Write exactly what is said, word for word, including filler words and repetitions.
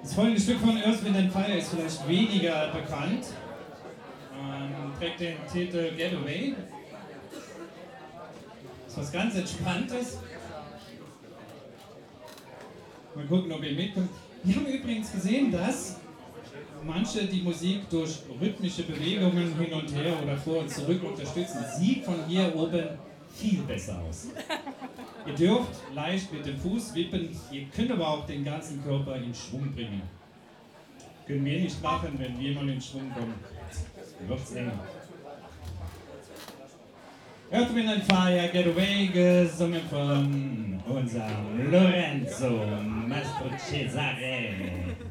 Das folgende Stück von Earth, Wind and Fire ist vielleicht weniger bekannt. Ähm, trägt den Titel Get Away. Ist was ganz Entspanntes. Mal gucken, ob ihr mitkommt. Wir haben übrigens gesehen, dass manche die Musik durch rhythmische Bewegungen hin und her oder vor und zurück unterstützen. Sieht von hier oben viel besser aus. Ihr dürft leicht mit dem Fuß wippen, ihr könnt aber auch den ganzen Körper in Schwung bringen. Können wir nicht machen, wenn wir mal in Schwung kommen. Wird's eng. Earth, Wind and Fire, Get Away, gesungen von unserem Lorenzo Mastro Cesare.